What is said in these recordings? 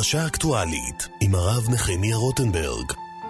פרשה אקטואלית עם הרב נחמיה רוטנברג.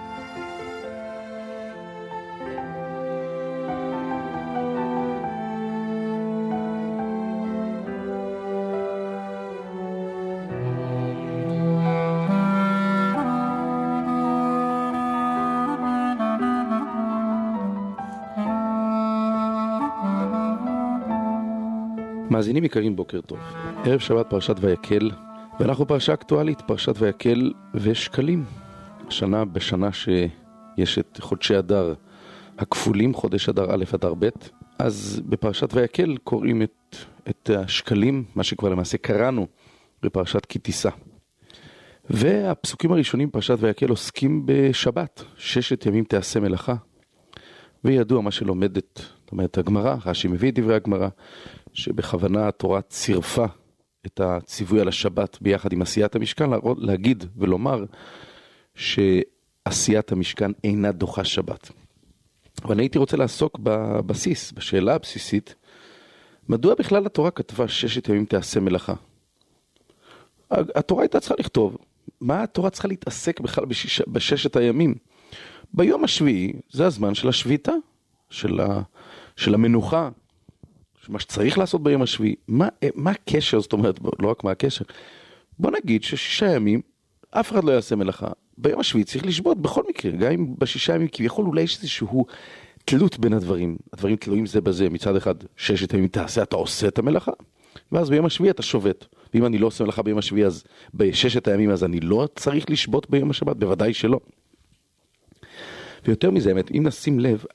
מאזינים יקרים, בוקר טוב. ערב שבת פרשת ויקל, ואנחנו פרשה אקטואלית, פרשת ויקל ושקלים. השנה בשנה שיש את חודשי אדר הכפולים, חודש אדר א' אדר ב', אז בפרשת ויקל קוראים את השקלים, מה שכבר למעשה קראנו בפרשת כי תישא. והפסוקים הראשונים בפרשת ויקל עוסקים בשבת, 6 ימים תעשה מלאכה. וידוע מה שלומדת, זאת אומרת הגמרא, רש"י מביא את דברי הגמרא, שבכוונה התורה צירפה את הציווי על השבת ביחד עם עשיית המשכן, להגיד ולומר שעשיית המשכן אינה דוחה שבת. אבל הייתי רוצה לעסוק בבסיס, בשאלה הבסיסית, מדוע בכלל התורה כתבה 6 ימים תעשה מלאכה? התורה הייתה צריכה לכתוב, מה התורה צריכה להתעסק בכלל ב6 הימים? ביום השביעי זה הזמן של השביתה, של המנוחה, מה שצריך לעשות ביום השביעי. מה הקשר? זאת אומרת, לא רק מה הקשר. בוא נגיד ש6 ימים, אף אחד לא יעשה מלאכה. ביום השביעי צריך לשבות בכל מקרה, גם אם ב6 ימים כביכול אולי יש איזשהו תלות בין הדברים. הדברים תלויים זה בזה. מצד אחד, 6 ימים תעשה, אתה עושה את המלאכה, ואז ביום השביעי אתה שובת. ואם אני לא עושה מלאכה ביום השביעי, אז ב6 הימים, אז אני לא צריך לשבות ביום השבת? בוודאי שלא. ויותר מזה, אם נשים לב,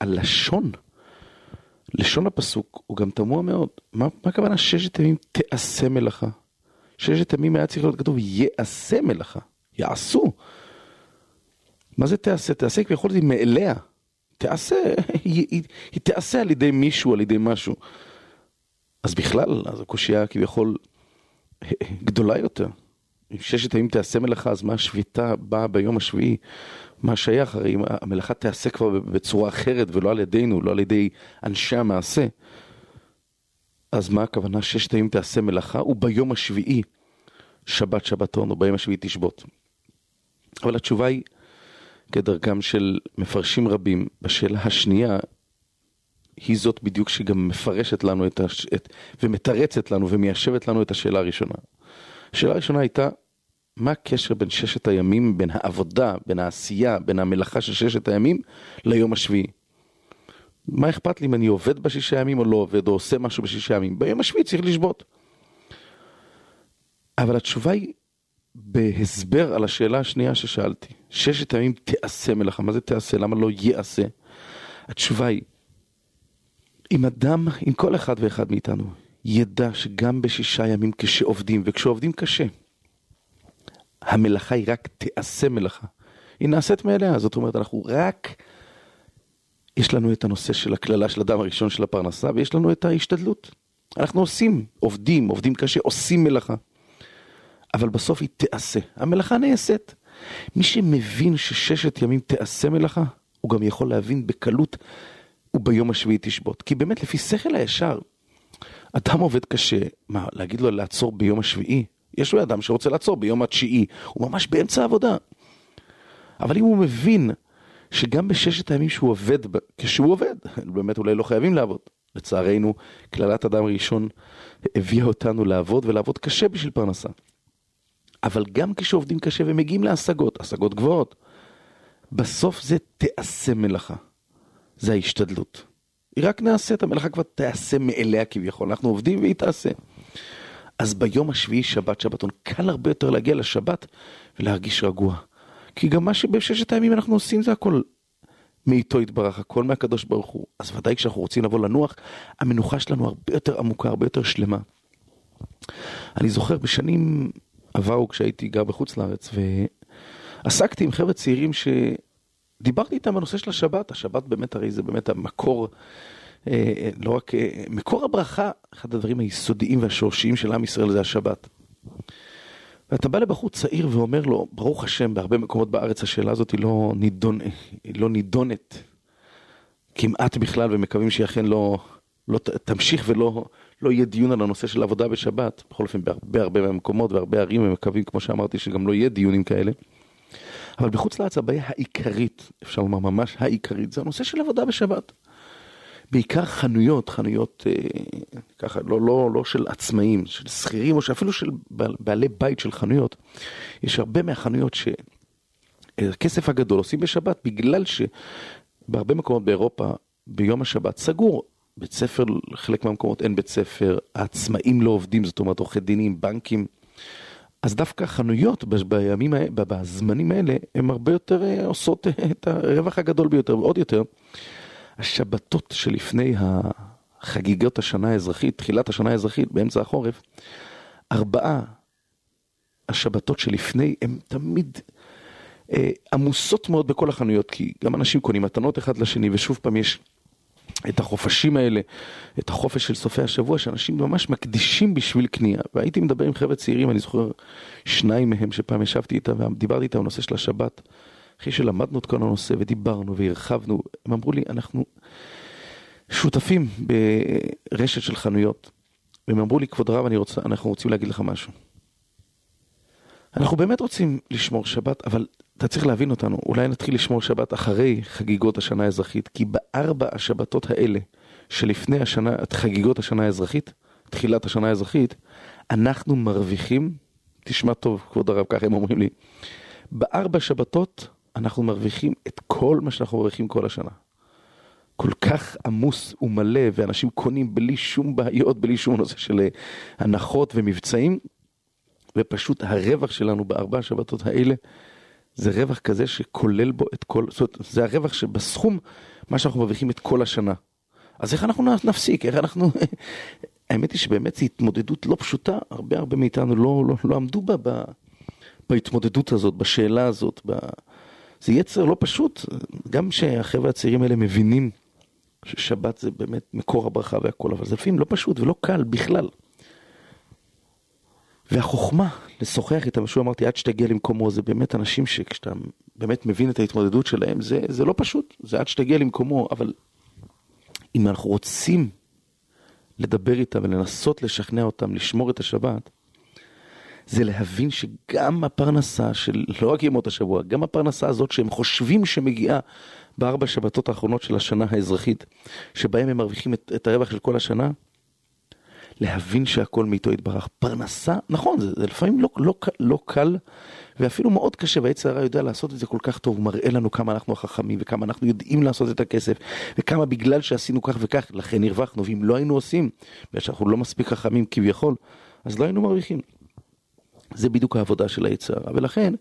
לשון הפסוק הוא גם תמוה מאוד. מה הכוונה 6 ימים תעשה מלאכה? 6 ימים היה צריך להיות כתוב יעשה מלאכה, יעשו. מה זה תעשה? תעשה כביכול זה מאליה. תעשה, היא תעשה על ידי מישהו, על ידי משהו. אז בכלל, אז הקושיה כביכול גדולה יותר. אם 6 ימים תעשה מלאכה, אז מה השביתה באה ביום השביעי? מה שייך? הרי אם המלאכה תעשה כבר בצורה אחרת ולא על ידינו, לא על ידי אנשי המעשה, אז מה הכוונה 6 ימים תעשה מלאכה וביום השביעי שבת שבתון, או ביום השביעי תשבות? אבל התשובה היא, כדרכם של מפרשים רבים, בשאלה השנייה, היא זאת בדיוק שגם מפרשת לנו ומתרצת לנו ומיישבת לנו את השאלה הראשונה. השאלה הראשונה הייתה, מה הקשר בין 6 הימים, בין העבודה, בין העשייה, בין המלאכה של 6 הימים ליום השביעי? מה אכפת לי אם אני עובד ב6 ימים או לא עובד, או עושה משהו ב6 ימים? ביום השביעי צריך לשבות. אבל התשובה היא בהסבר על השאלה השנייה ששאלתי. 6 ימים תעשה מלאכה. מה זה תעשה? למה לא יעשה? התשובה היא, אם כל אחד ואחד מאיתנו ידע שגם ב6 ימים כשעובדים, וכשעובדים קשה, המלאכה היא רק תעשה מלאכה. היא נעשית מאליה. זאת אומרת, יש לנו את הנושא של הכללה של אדם הראשון של הפרנסה, ויש לנו את ההשתדלות. אנחנו עובדים קשה, עושים מלאכה. אבל בסוף היא תעשה. המלאכה נעשית. מי שמבין ש6 ימים תעשה מלאכה, הוא גם יכול להבין בקלות וביום השביעי תשבות. כי באמת לפי שכל הישר, אדם עובד קשה, להגיד לו לעצור ביום השביעי? יש לו אדם שרוצה לעצור ביום התשיעי, הוא ממש באמצע העבודה. אבל אם הוא מבין שגם ב6 הימים שהוא עובד, כשהוא עובד, באמת אולי לא חייבים לעבוד. לצערנו, כללת אדם ראשון הביאה אותנו לעבוד, ולעבוד קשה בשביל פרנסה. אבל גם כשעובדים קשה ומגיעים השגות גבוהות, בסוף זה תעשה מלאכה. זה ההשתדלות. היא רק נעשית, המלאכה כבר תעשה מאליה כביכול. אנחנו עובדים והיא תעשה. אז ביום השביעי שבתון, קל הרבה יותר להגיע לשבת ולהרגיש רגוע. כי גם מה ב6 הימים אנחנו עושים זה הכל מאיתו יתברך, הכל מהקדוש ברוך הוא. אז ודאי כשאנחנו רוצים לבוא לנוח, המנוחה שלנו הרבה יותר עמוקה, הרבה יותר שלמה. אני זוכר בשנים עברו כשהייתי גר בחוץ לארץ, ועסקתי עם חבר'ה צעירים שדיברתי איתם בנושא של השבת. השבת באמת, הרי זה באמת המקור, לא רק מקור הברכה, אחד הדברים היסודיים והשורשיים של עם ישראל זה השבת. ואתה בא לבחור צעיר ואומר לו, ברוך השם, בהרבה מקומות בארץ השאלה הזאת היא לא נידונת כמעט בכלל, ומקווים שהיא אכן לא תמשיך ולא יהיה דיון על הנושא של עבודה בשבת, בכל אופן בהרבה מהמקומות והרבה ערים ומקווים, כמו שאמרתי, שגם לא יהיה דיונים כאלה. אבל בחוץ לארץ הבעיה העיקרית, אפשר לומר ממש העיקרית, זה הנושא של עבודה בשבת. בעיקר חנויות ככה, לא של עצמאים, של שכירים, או שאפילו של בעלי בית של חנויות. יש הרבה מהחנויות שהכסף הגדול עושים בשבת, בגלל שבהרבה מקומות באירופה, ביום השבת סגור. בית ספר, חלק מהמקומות אין בית ספר, העצמאים לא עובדים, זאת אומרת, עורכי דינים, בנקים. אז דווקא חנויות בזמנים האלה, הן הרבה יותר עושות את הרווח הגדול ביותר, ועוד יותר. השבתות שלפני החגיגות השנה האזרחית, תחילת השנה האזרחית, באמצע החורף, 4 השבתות שלפני, הן תמיד עמוסות מאוד בכל החנויות, כי גם אנשים קונים מתנות אחד לשני, ושוב פעם יש את החופשים האלה, את החופש של סופי השבוע, שאנשים ממש מקדישים בשביל קנייה. והייתי מדבר עם חבר'ה צעירים, אני זוכר 2 מהם שפעם ישבתי איתם, ודיברתי איתם על נושא של השבת, אחרי שלמדנו את כל הנושא ודיברנו והרחבנו, הם אמרו לי, אנחנו שותפים ברשת של חנויות, והם אמרו לי, כבוד הרב, אנחנו רוצים להגיד לך משהו. אנחנו באמת רוצים לשמור שבת, אבל אתה צריך להבין אותנו, אולי נתחיל לשמור שבת אחרי חגיגות השנה האזרחית, כי 4 השבתות האלה, שלפני חגיגות השנה האזרחית, תחילת השנה האזרחית, אנחנו מרוויחים, תשמע טוב, כבוד הרב, ככה הם אומרים לי, 4 שבתות, אנחנו מרוויחים את כל מה שאנחנו מרוויחים כל השנה. כל כך עמוס ומלא, ואנשים קונים בלי שום בעיות, בלי שום נושא של הנחות ומבצעים, ופשוט הרווח שלנו ב4 השבתות האלה, זה רווח כזה שכולל בו את כל, זאת אומרת, זה הרווח שבסכום מה שאנחנו מרוויחים את כל השנה. אז איך אנחנו נפסיק? איך אנחנו... האמת היא שבאמת זו התמודדות לא פשוטה, הרבה מאיתנו לא עמדו בהתמודדות הזאת, בשאלה הזאת, זה יצר לא פשוט, גם שהחבר'ה הצעירים האלה מבינים ששבת זה באמת מקור הברכה והכל, אבל זה לפעמים לא פשוט ולא קל בכלל. והחוכמה לשוחח איתם, שהוא אמרתי, עד שתגיע למקומו, זה באמת אנשים שכשאתה באמת מבין את ההתמודדות שלהם, זה לא פשוט, זה עד שתגיע למקומו, אבל אם אנחנו רוצים לדבר איתם ולנסות לשכנע אותם, לשמור את השבת, זה להבין שגם הפרנסה של, לא רק ימות השבוע, גם הפרנסה הזאת שהם חושבים שמגיעה ב4 שבתות האחרונות של השנה האזרחית, שבהם הם מרוויחים את הרווח של כל השנה, להבין שהכל מאיתו יתברך. פרנסה, נכון, זה לפעמים לא קל, ואפילו מאוד קשה, והיצר הרע יודע לעשות את זה כל כך טוב, הוא מראה לנו כמה אנחנו החכמים, וכמה אנחנו יודעים לעשות את הכסף, וכמה בגלל שעשינו כך וכך, לכן הרווחנו, ואם לא היינו עושים, ושאנחנו לא מספיק חכמים כביכול, אז לא היינו מרוויחים. זה בדיוק העבודה של היצר הרע, ולכן,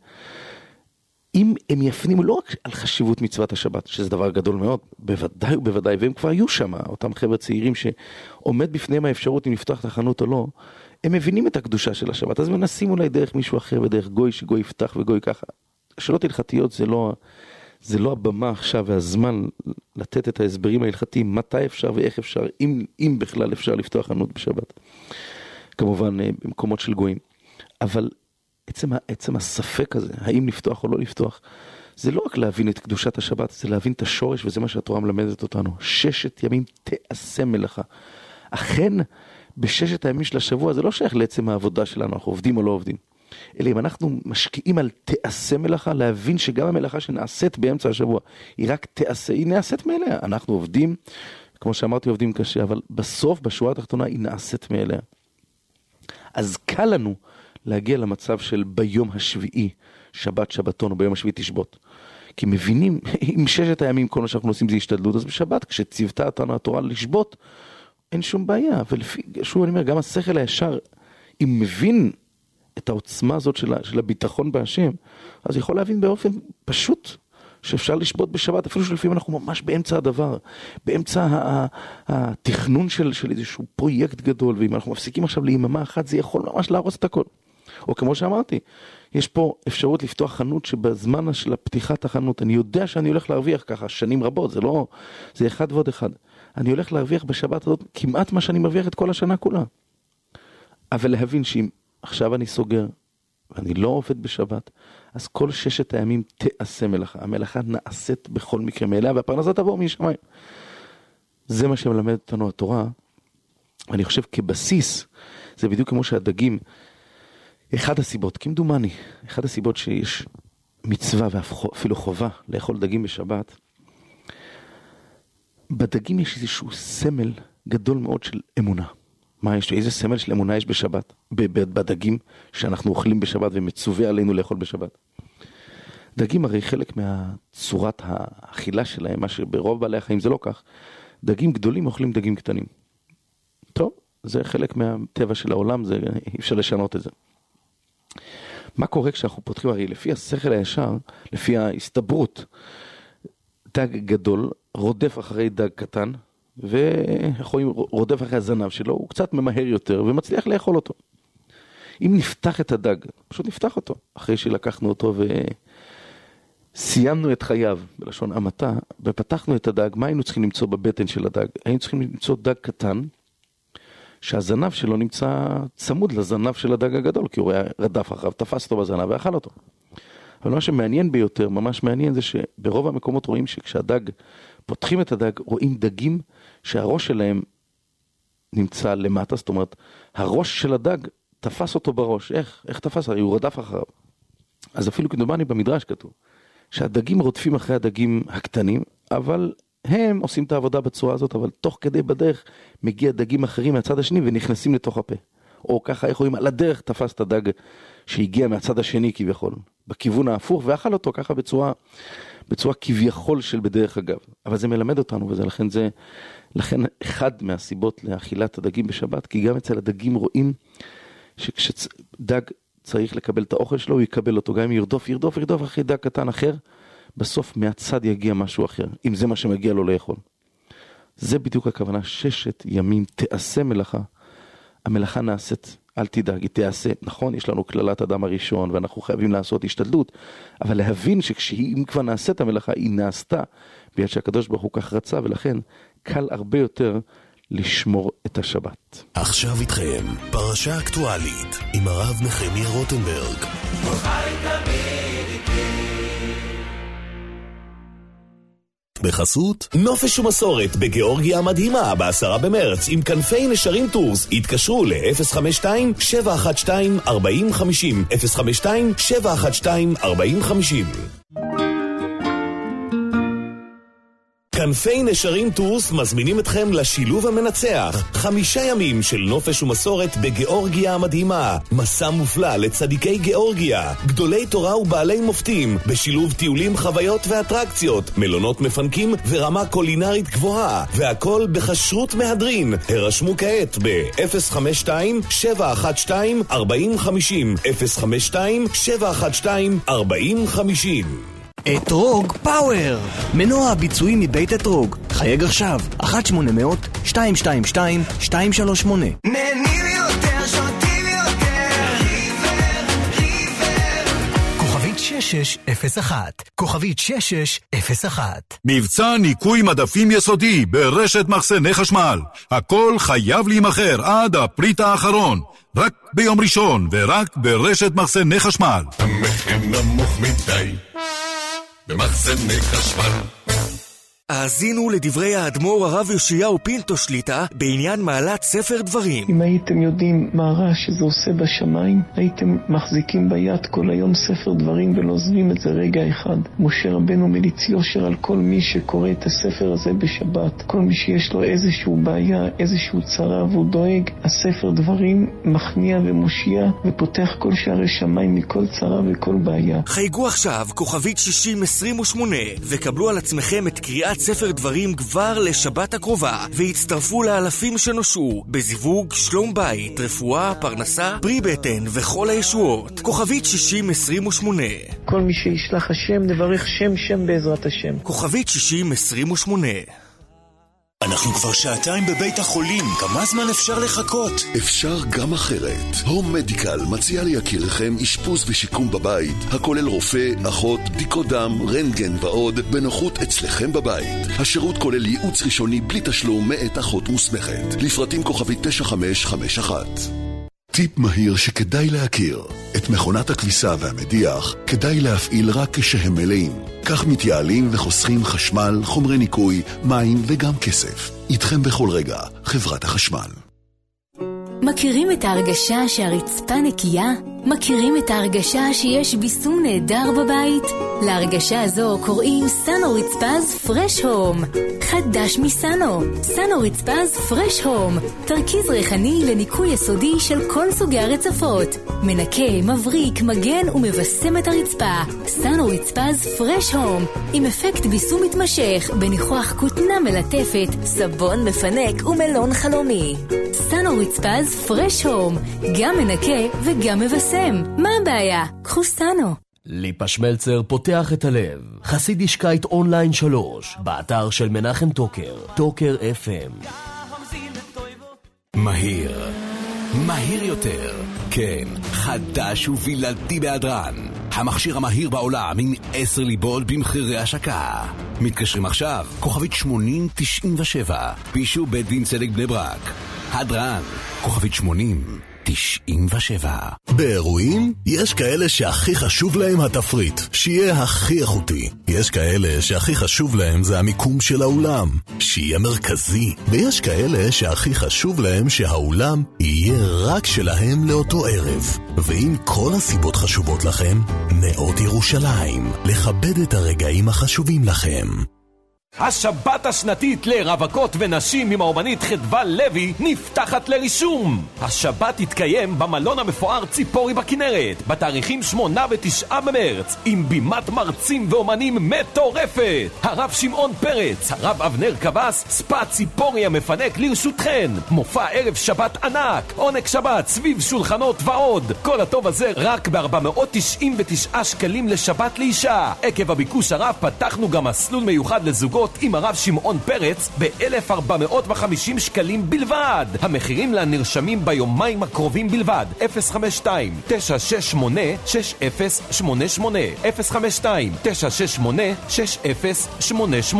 אם הם יפנימו לא רק על חשיבות מצוות השבת, שזה דבר גדול מאוד, בוודאי ובוודאי, והם כבר יהיו שם, אותם חבר'ה צעירים שעומד בפניהם האפשרות אם לפתוח את החנות או לא, הם מבינים את הקדושה של השבת, אז מנסים אולי דרך מישהו אחר ודרך גוי, שגוי יפתח וגוי ככה. שאלות הלכתיות זה לא הבמה עכשיו והזמן לתת את ההסברים ההלכתיים, מתי אפשר ואיך אפשר, אם בכלל אפשר לפתוח חנות בשבת. כמובן במקומות של גויים. אבל עצם הספק הזה, האם לפתוח או לא לפתוח, זה לא רק להבין את קדושת השבת, זה להבין את השורש, וזה מה שהתורה מלמדת אותנו. 6 ימים תעשה מלאכה. אכן, ב6 הימים של השבוע, זה לא שייך לעצם העבודה שלנו, אנחנו עובדים או לא עובדים. אלא אם אנחנו משקיעים על תעשה מלאכה, להבין שגם המלאכה שנעשית באמצע השבוע, היא רק תעשה, היא נעשית מאליה. אנחנו עובדים, כמו שאמרתי, עובדים קשה, אבל בסוף, בשורה התחתונה, היא נעשית מאליה. אז קל לנו להגיע למצב של ביום השביעי, שבת שבתון, או ביום השביעי תשבות. כי מבינים, אם 6 הימים כל מה שאנחנו עושים זה השתדלות, אז בשבת, כשציוותה אותנו התורה לשבות, אין שום בעיה. ולפי, שוב אני אומר, גם השכל הישר, אם מבין את העוצמה הזאת של הביטחון בהשם, אז יכול להבין באופן פשוט, שאפשר לשבות בשבת, אפילו שלפעמים אנחנו ממש באמצע הדבר, באמצע התכנון של איזשהו פרויקט גדול, ואם אנחנו מפסיקים עכשיו ליממה אחת, זה יכול ממש להרוס את הכל. או כמו שאמרתי, יש פה אפשרות לפתוח חנות שבזמן של פתיחת החנות, אני יודע שאני הולך להרוויח ככה שנים רבות, זה לא, זה אחד ועוד אחד. אני הולך להרוויח בשבת הזאת כמעט מה שאני מרוויח את כל השנה כולה. אבל להבין שאם עכשיו אני סוגר, ואני לא עובד בשבת, אז כל 6 הימים תעשה מלאכה. המלאכה נעשית בכל מקרה מאליה, והפרנסה תבוא משמיים. זה מה שמלמד אותנו התורה. אני חושב כבסיס, זה בדיוק כמו שהדגים, אחד הסיבות, כמדומני, אחד הסיבות שיש מצווה ואפילו חובה לאכול דגים בשבת, בדגים יש איזשהו סמל גדול מאוד של אמונה. מה יש? איזה סמל של אמונה יש בשבת? בדגים שאנחנו אוכלים בשבת ומצווה עלינו לאכול בשבת. דגים הרי חלק מהצורת האכילה שלהם, מה שברוב בעלי החיים זה לא כך. דגים גדולים אוכלים דגים קטנים. טוב, זה חלק מהטבע של העולם, זה, אי אפשר לשנות את זה. מה קורה כשאנחנו פותחים? הרי לפי השכל הישר, לפי ההסתברות, דג גדול רודף אחרי דג קטן, ורודף אחרי הזנב שלו, הוא קצת ממהר יותר ומצליח לאכול אותו. אם נפתח את הדג, פשוט נפתח אותו, אחרי שלקחנו אותו וסיימנו את חייו, בלשון המתה, ופתחנו את הדג, מה היינו צריכים למצוא בבטן של הדג? היינו צריכים למצוא דג קטן, שהזנב שלו נמצא צמוד לזנב של הדג הגדול, כי הוא היה רדף אחריו, תפס אותו בזנב ואכל אותו. אבל מה שמעניין ביותר, ממש מעניין, זה שברוב המקומות רואים שכשהדג, פותחים את הדג, רואים דגים שהראש שלהם נמצא למטה, זאת אומרת, הראש של הדג תפס אותו בראש. איך תפס? הרי הוא רדף אחריו. אז אפילו כדומני במדרש כתוב, שהדגים רודפים אחרי הדגים הקטנים, אבל הם עושים את העבודה בצורה הזאת, אבל תוך כדי בדרך מגיע דגים אחרים מהצד השני ונכנסים לתוך הפה. או ככה, איך רואים, על הדרך תפס את הדג שהגיע מהצד השני כביכול, בכיוון ההפוך, ואכל אותו ככה בצורה כביכול של בדרך אגב. אבל זה מלמד אותנו, לכן אחד מהסיבות לאכילת הדגים בשבת, כי גם אצל הדגים רואים שכשדג צריך לקבל את האוכל שלו, הוא יקבל אותו, גם אם ירדוף אחרי דג קטן אחר, בסוף מהצד יגיע משהו אחר, אם זה מה שמגיע לו לאכול. זה בדיוק הכוונה, 6 ימים תעשה מלאכה, המלאכה נעשית, אל תדאג, היא תעשה, נכון, יש לנו כללת אדם הראשון, ואנחנו חייבים לעשות השתדלות, אבל להבין אם כבר נעשית המלאכה, היא נעשתה, ביד שהקדוש ברוך הוא כך רצה, ולכן קל הרבה יותר לשמור את השבת. עכשיו איתכם, פרשה אקטואלית, עם הרב נחמיה רוטנברג. בחסות נופש ומסורת בגיאורגיה המדהימה ב10 במרץ עם כנפי נשרים טורס. התקשרו ל-052-712-4050 052-712-4050. כנפי נשרים טורס מזמינים אתכם לשילוב המנצח. 5 ימים של נופש ומסורת בגיאורגיה המדהימה. מסע מופלא לצדיקי גיאורגיה, גדולי תורה ובעלי מופתים, בשילוב טיולים, חוויות ואטרקציות, מלונות מפנקים ורמה קולינרית גבוהה, והכל בכשרות מהדרין. הרשמו כעת ב-052-712-4050 052-712-4050. אתרוג פאוור, מנוע ביצועי מבית אתרוג. חייג עכשיו 1-800-222-238. נהנים יותר, שותים יותר, ריבר. כוכבית 6601, כוכבית 6601. מבצע ניקוי מדפים יסודי ברשת מחסני חשמל. הכל חייב להימחר עד הפריט האחרון, רק ביום ראשון ורק ברשת מחסני חשמל. המחיר נמוך מדי במחסני חשמל. האזינו לדברי האדמו"ר הרב יאשיהו פינטו שליט"א בעניין מעלת ספר דברים. אם הייתם יודעים מה רע שזה עושה בשמיים, הייתם מחזיקים ביד כל היום ספר דברים ולא עוזבים את זה רגע אחד. משה רבנו מליץ יושר על כל מי שקורא את הספר הזה בשבת. כל מי שיש לו איזשהו בעיה, איזשהו צרה והוא דואג, הספר דברים מכניע ומושיע ופותח כל שערי שמיים מכל צרה וכל בעיה. חייגו עכשיו כוכבית 6028 וקבלו על עצמכם את קריאת ספר דברים כבר לשבת הקרובה, והצטרפו לאלפים שנושעו בזיווג, שלום בית, רפואה, פרנסה, פרי בטן וכל הישועות. כוכבית 6028. כל מי שישלח השם נברך שם בעזרת השם. כוכבית 6028. אנחנו כבר 2 בבית החולים, כמה זמן אפשר לחכות? אפשר גם אחרת. הום מדיקל מציע ליקיריכם אשפוז ושיקום בבית, הכולל רופא, אחות, בדיקות דם, רנטגן ועוד, בנוחות אצלכם בבית. השירות כולל ייעוץ ראשוני בלי תשלום מאת אחות מוסמכת. לפרטים כוכבית 9551. טיפ מהיר שכדאי להכיר. את מכונת הכביסה והמדיח כדאי להפעיל רק כשהם מלאים. כך מתייעלים וחוסכים חשמל, חומרי ניקוי, מים וגם כסף. איתכם בכל רגע, חברת החשמל. מכירים את ההרגשה שהרצפה נקייה? מכירים את ההרגשה שיש ביסום נהדר בבית? להרגשה הזו קוראים סאנו רצפז פרש הום. חדש מסאנו, סאנו רצפז פרש הום. תרכיז ריחני לניקוי יסודי של כל סוגי הרצפות. מנקה, מבריק, מגן ומבסם את הרצפה. סאנו רצפז פרש הום. עם אפקט ביסום מתמשך, בניחוח כותנה מלטפת, סבון מפנק ומלון חלומי. סאנו רצפז פרש הום. גם מנקה וגם מבסם. מה הבעיה? קחו סאנו. ליפה שמלצר פותח את הלב. חסיד ישקייט אונליין 3, באתר של מנחם טוקר, טוקר FM. מהיר יותר. כן, חדש ובלעדי בהדרן. המכשיר המהיר בעולם עם 10 ליבות במחירי השקה. מתקשרים עכשיו, כוכבית 8097, פישו בית דין צדק בני ברק. הדרן, כוכבית 8097. באירועים יש כאלה שהכי חשוב להם התפריט, שיהיה הכי איכותי. יש כאלה שהכי חשוב להם זה המיקום של האולם, שיהיה מרכזי. ויש כאלה שהכי חשוב להם שהאולם יהיה רק שלהם לאותו ערב. ואם כל הסיבות חשובות לכם, נאות ירושלים, לכבד את הרגעים החשובים לכם. השבת השנתית לרווקות ונשים עם האומנית חדווה לוי נפתחת לרישום. השבת תתקיים במלון המפואר ציפורי בכנרת בתאריכים 8 ו9 במרץ עם בימת מרצים ואומנים מטורפת. הרב שמעון פרץ, הרב אבנר קבס, ספא ציפורי המפנק לרשותכן. מופע ערב שבת ענק, עונג שבת סביב שולחנות ועוד. כל הטוב הזה רק ב-499 שקלים לשבת לאישה. עקב הביקוש הרב פתחנו גם מסלול מיוחד לזוגות עם הרב שמעון פרץ ב-1,450 שקלים בלבד. המחירים לנרשמים ביומיים הקרובים בלבד. 052-968-6088 052-968-6088.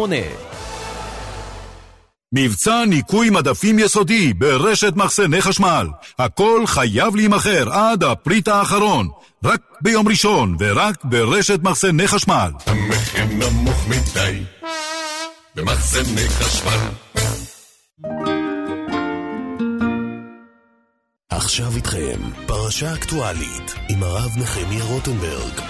מבצע ניקוי מדפים יסודי ברשת מחסני חשמל. הכל חייב להימחר עד הפריט האחרון. רק ביום ראשון ורק ברשת מחסני חשמל. המחיר נמוך מדי במחסני חשמל. עכשיו איתכם פרשה אקטואלית עם הרב נחמיה רוטנברג.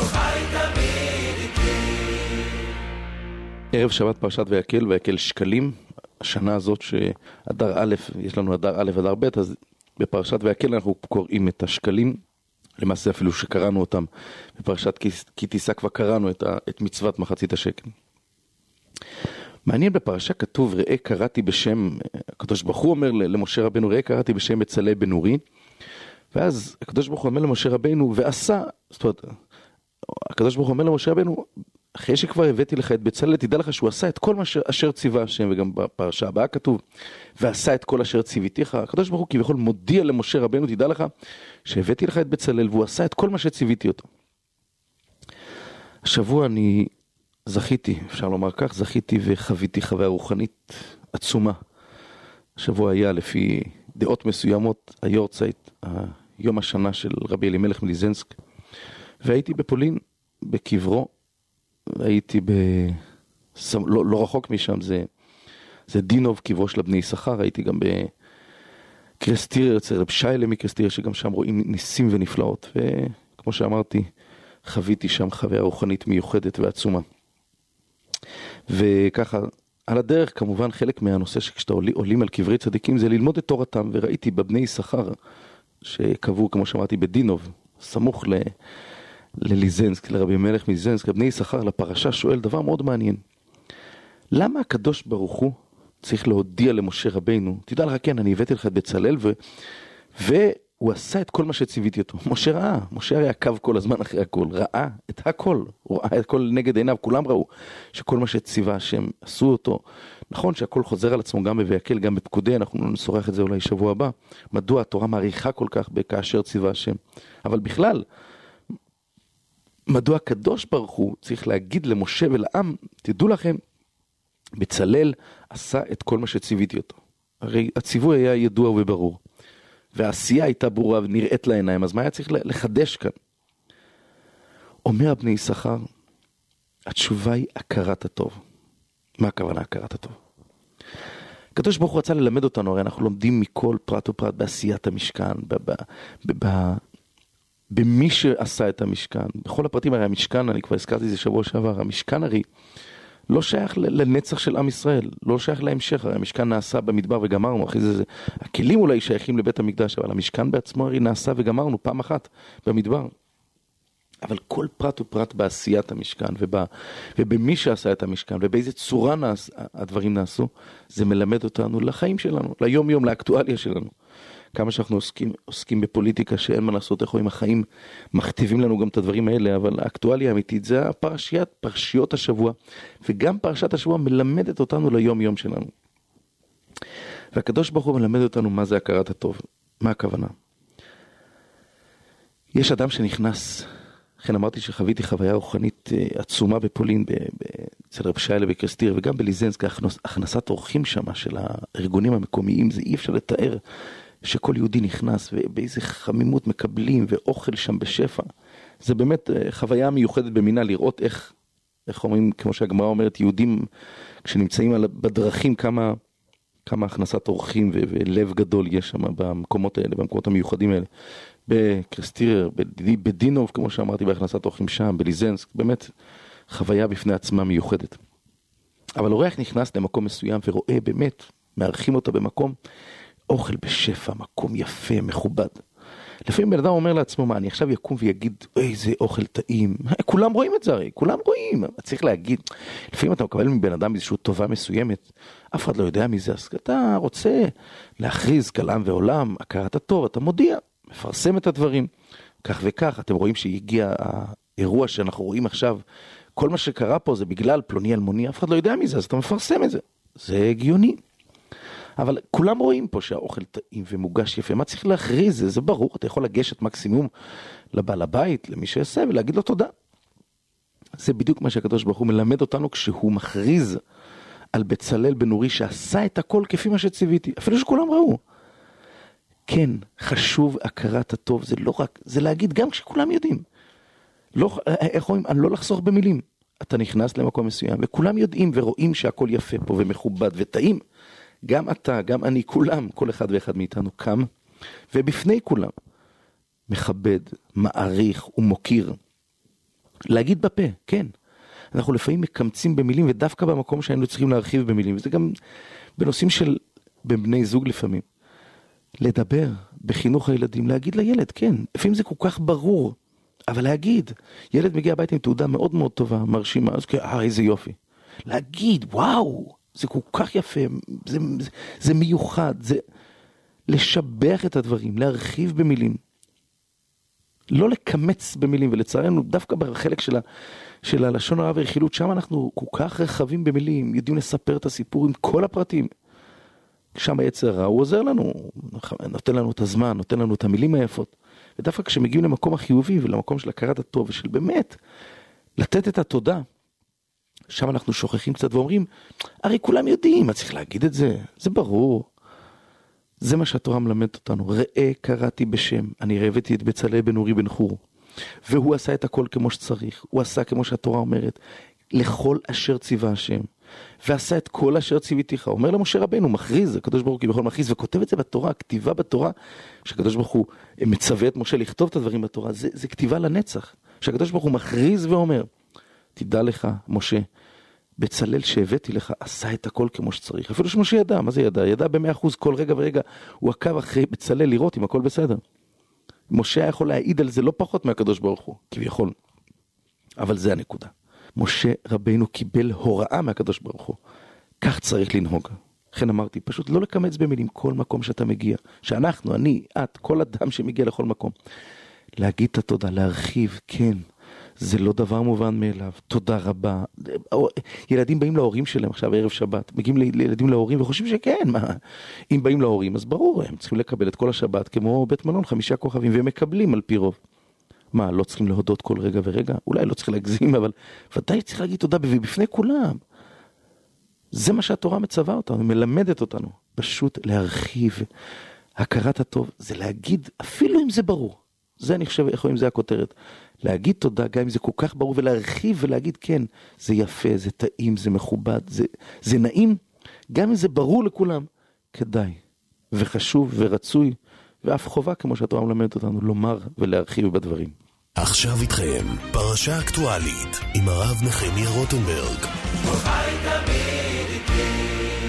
ערב שבת פרשת ויקל ויקל שקלים. השנה הזאת שאדר א', יש לנו אדר א' אדר ב', אז בפרשת ויקל אנחנו קוראים את השקלים. למעשה אפילו שקראנו אותם בפרשת כי תישא כבר קראנו את מצוות מחצית השקל. מעניין, בפרשה כתוב ראה קראתי בשם, הקדוש ברוך הוא אומר למשה רבנו ראה קראתי בשם בצלאל בן אורי, ואז הקדוש ברוך הוא אומר למשה רבנו ועשה, זאת אומרת, הקדוש ברוך הוא אומר למשה רבנו, אחרי שכבר הבאתי לך את בצלאל, תדע לך שהוא עשה את כל מה אשר ציווה השם, וגם בפרשה הבאה כתוב ועשה את כל אשר ציוויתיך. הקדוש ברוך הוא כביכול מודיע למשה רבנו, תדע לך שהבאתי לך את בצלאל והוא עשה את כל מה שציוויתי אותו. השבוע אני זכיתי, אפשר לומר כך, זכיתי וחוויתי חוויה רוחנית עצומה. השבוע היה לפי דעות מסוימות היורצייט, יום השנה של רבי אלימלך מליזנסק, והייתי בפולין, בקברו, הייתי לא רחוק משם, זה דינוב, קברו של בני יששכר, הייתי גם בקרסטיר, אצל רב שיילה מקרסטיר, שגם שם רואים ניסים ונפלאות, וכמו שאמרתי, חוויתי שם חוויה רוחנית מיוחדת ועצומה. וככה, על הדרך כמובן חלק מהנושא שכשאתה עולים על קברי צדיקים זה ללמוד את תורתם, וראיתי בבני יששכר שקבעו, כמו שאמרתי, בדינוב, סמוך לליזנסק, לרבי מלך מליזנסק, בני יששכר לפרשה שואל דבר מאוד מעניין. למה הקדוש ברוך הוא צריך להודיע למשה רבינו, תדע לך כן, אני הבאתי לך את בצלאל, והוא עשה את כל מה שציוויתי אותו. משה ראה, משה הרי עקב כל הזמן אחרי הכל, ראה את הכל, הוא ראה את הכל נגד עיניו, כולם ראו שכל מה שציווה השם עשו אותו. נכון שהכל חוזר על עצמו גם בויקל, גם בפקודי, אנחנו נשוחח את זה אולי שבוע הבא, מדוע התורה מעריכה כל כך בכאשר ציווה השם. אבל בכלל, מדוע הקדוש ברוך הוא צריך להגיד למשה ולעם, תדעו לכם, בצלאל עשה את כל מה שציוויתי אותו. הרי הציווי היה ידוע וברור. והעשייה הייתה ברורה ונראית לעיניים, אז מה היה צריך לחדש כאן? אומר בני יששכר, התשובה היא הכרת הטוב. מה הכוונה הכרת הטוב? הקדוש ברוך הוא רצה ללמד אותנו, הרי אנחנו לומדים מכל פרט ופרט בעשיית המשכן, במי שעשה את המשכן, בכל הפרטים. הרי המשכן, אני כבר הזכרתי זה שבוע שעבר, המשכן הרי לא שייך לנצח של עם ישראל, לא שייך להמשך, הרי המשכן נעשה במדבר וגמרנו, אחרי זה, הכלים אולי שייכים לבית המקדש, אבל המשכן בעצמו הרי נעשה וגמרנו פעם אחת במדבר. אבל כל פרט ופרט בעשיית המשכן, ובמי שעשה את המשכן, ובאיזה צורה הדברים נעשו, זה מלמד אותנו לחיים שלנו, ליום יום, לאקטואליה שלנו. כמה שאנחנו עוסקים בפוליטיקה שאין מה לעשות, איך רואים החיים מכתיבים לנו גם את הדברים האלה, אבל האקטואליה האמיתית זה פרשיות השבוע, וגם פרשת השבוע מלמדת אותנו ליום יום שלנו. והקדוש ברוך הוא מלמד אותנו מה זה הכרת הטוב, מה הכוונה. יש אדם שנכנס, לכן אמרתי שחוויתי חוויה רוחנית עצומה בפולין, אצל רב שיילה בקרסטיר, וגם בליזנסק, הכנסת אורחים שם של הארגונים המקומיים, זה אי אפשר לתאר שכל יהודי נכנס, ובאיזה חמימות מקבלים, ואוכל שם בשפע. זה באמת חוויה מיוחדת במינה, לראות איך אומרים, כמו שהגמרא אומרת, יהודים כשנמצאים בדרכים, כמה הכנסת אורחים ולב גדול יש שם במקומות האלה, במקומות המיוחדים האלה. בקרסטיר, בדינוב, כמו שאמרתי, בהכנסת אורחים שם, בליזנסק, באמת חוויה בפני עצמה מיוחדת. אבל אורח נכנס למקום מסוים ורואה באמת, מארחים אותו במקום, אוכל בשפע, מקום יפה, מכובד. לפעמים בן אדם אומר לעצמו, מה, אני עכשיו יקום ויגיד, איזה אוכל טעים. כולם רואים את זה הרי, כולם רואים. צריך להגיד, לפעמים אתה מקבל מבן אדם איזושהי טובה מסוימת, אף אחד לא יודע מזה, אז אתה רוצה להכריז כלם ועולם, הכרת הטוב, אתה מודיע, מפרסם את הדברים. כך וכך, אתם רואים שהגיע האירוע שאנחנו רואים עכשיו, כל מה שקרה פה זה בגלל פלוני אלמוני, אף אחד לא יודע מזה, אז אתה מפרסם את זה. זה הגיוני. אבל כולם רואים פה שהאוכל טעים ומוגש יפה, מה צריך להכריז? זה ברור, אתה יכול לגשת מקסימום לבעל הבית, למי שעשה, ולהגיד לו תודה. זה בדיוק מה שהקדוש ברוך הוא מלמד אותנו כשהוא מכריז על בצלאל בן אורי שעשה את הכל כפי מה שציוויתי, אפילו שכולם ראו. כן, חשוב הכרת הטוב, זה לא רק, זה להגיד גם כשכולם יודעים. לא, איך רואים? אני לא לחסוך במילים. אתה נכנס למקום מסוים, וכולם יודעים ורואים שהכל יפה פה ומכובד וטעים. גם אתה, גם אני, כולם, כל אחד ואחד מאיתנו קם, ובפני כולם, מכבד, מעריך ומוקיר. להגיד בפה, כן. אנחנו לפעמים מקמצים במילים, ודווקא במקום שהיינו צריכים להרחיב במילים, וזה גם בנושאים של בני זוג לפעמים. לדבר בחינוך הילדים, להגיד לילד, כן, לפעמים זה כל כך ברור, אבל להגיד, ילד מגיע הביתה עם תעודה מאוד מאוד טובה, מרשימה, אז איזה יופי. להגיד, וואו, זה כל כך יפה, זה מיוחד, זה לשבח את הדברים, להרחיב במילים. לא לקמץ במילים, ולצערנו, דווקא בחלק של הלשון הרע והרכילות, שם אנחנו כל כך רחבים במילים, יודעים לספר את הסיפור עם כל הפרטים. שם היצר רע, הוא עוזר לנו, נותן לנו את הזמן, נותן לנו את המילים היפות. ודווקא כשמגיעים למקום החיובי ולמקום של הכרת הטוב, ושל באמת לתת את התודה, שם אנחנו שוכחים קצת ואומרים, הרי כולם יודעים, מה צריך להגיד את זה? זה ברור. זה מה שהתורה מלמדת אותנו. ראה קראתי בשם, אני ראיתי את בצלאל בן אורי בן חור. והוא עשה את הכל כמו שצריך. הוא עשה כמו שהתורה אומרת, לכל אשר ציווה השם. ועשה את כל אשר ציוויתיך. אומר למשה רבנו, מכריז, הקדוש ברוך הוא כביכול מכריז, וכותב את זה בתורה, כתיבה בתורה, שהקדוש ברוך הוא מצווה את משה לכתוב את הדברים בתורה. זה כתיבה לנצח. שהקדוש ברוך הוא מכריז ואומר, תדע לך, משה, בצלאל שהבאתי לך, עשה את הכל כמו שצריך. אפילו שמשה ידע, מה זה ידע? ידע ב100% כל רגע ורגע, הוא עקב אחרי בצלאל לראות אם הכל בסדר. משה היה יכול להעיד על זה לא פחות מהקדוש ברוך הוא, כביכול. אבל זה הנקודה. משה רבינו קיבל הוראה מהקדוש ברוך הוא. כך צריך לנהוג. לכן אמרתי, פשוט לא לקמץ במילים כל מקום שאתה מגיע. שאנחנו, אני, את, כל אדם שמגיע לכל מקום. להגיד את התודה, להרחיב, כן. זה לא דבר מובן מאליו, תודה רבה. ילדים באים להורים שלהם עכשיו ערב שבת, מגיעים לילדים להורים וחושבים שכן, מה? אם באים להורים אז ברור, הם צריכים לקבל את כל השבת כמו בית מלון 5 כוכבים, והם מקבלים על פי רוב. מה, לא צריכים להודות כל רגע ורגע? אולי לא צריך להגזים, אבל ודאי צריך להגיד תודה בפני כולם. זה מה שהתורה מצווה אותנו, מלמדת אותנו, פשוט להרחיב. הכרת הטוב זה להגיד, אפילו אם זה ברור, זה אני חושב, איך רואים, זה הכותרת, להגיד תודה גם אם זה כל כך ברור, ולהרחיב ולהגיד כן, זה יפה, זה טעים, זה מכובד, זה נעים, גם אם זה ברור לכולם, כדאי, וחשוב ורצוי, ואף חובה, כמו שהתורה מלמדת אותנו, לומר ולהרחיב בדברים. עכשיו איתכם, פרשה אקטואלית, עם הרב נחמיה רוטנברג. חי תמיד איתי.